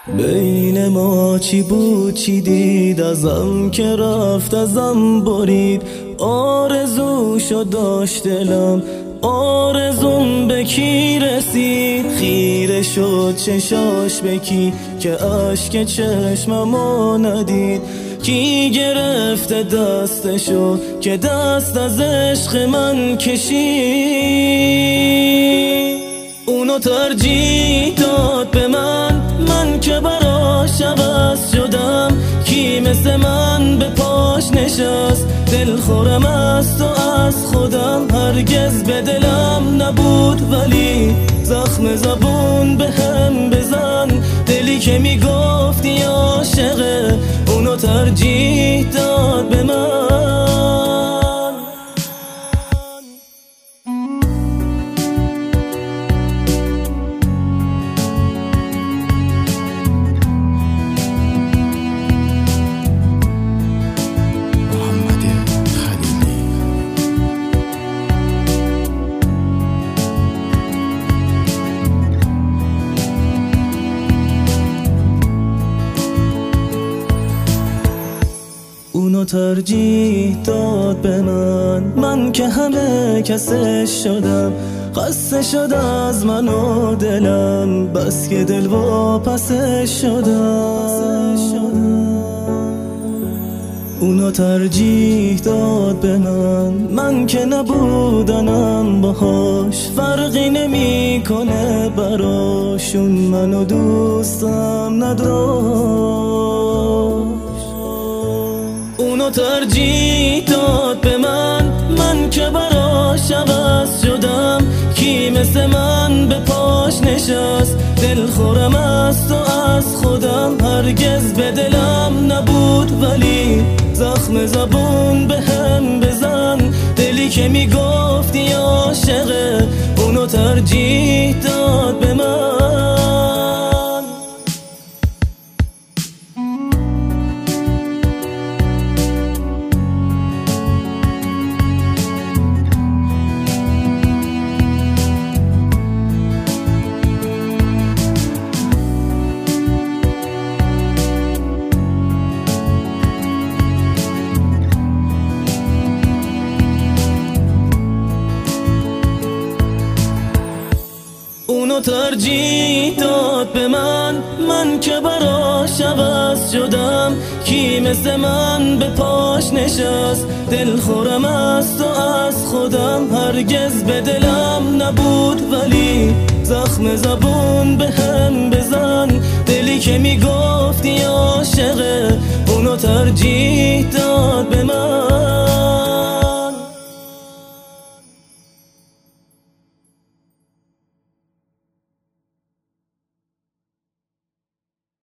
بین ما چی بود چی دید، ازم که رفت ازم برید. آرزوشو داشت دلم، آرزوم به کی رسید. خیره شد چشاش به کی که اشک چشممو ندید. کی گرفته دستشو که دست از عشق من کشید. اونو ترجیح داد به من که براش عوض شدم. کی مثل من به پاش نشست، دلخورم از تو از خودم. هرگز به دلم نبود ولی زخم زبون به هم بزن. دلی که میگفتی عاشقه، اونو ترجیح داد به من. اونو ترجیح داد به من که همه کسش شدم. خسته شد از من و دلم، بس که دل واپسش شدم. اونو ترجیح داد به من که نبودنم باهاش فرقی نمی کنه براشون. منو دوستم نداشت. اونو ترجیح داد به من که براش عوض شدم. کی مثل من به پاش نشست، دلخورم از تو از خودم. هرگز به دلم نبود ولی زخم زبون به هم بزن. دلی که میگفتی عاشقه، اونو ترجیح داد به من. اونو ترجیح داد به من که براش عوض شدم. کی مثل من به پاش نشست، دلخورم از تو از خودم. هرگز به دلم نبود ولی زخم زبون به هم بزن. دلی که میگفتی عاشقه، اونو ترجیح داد به من.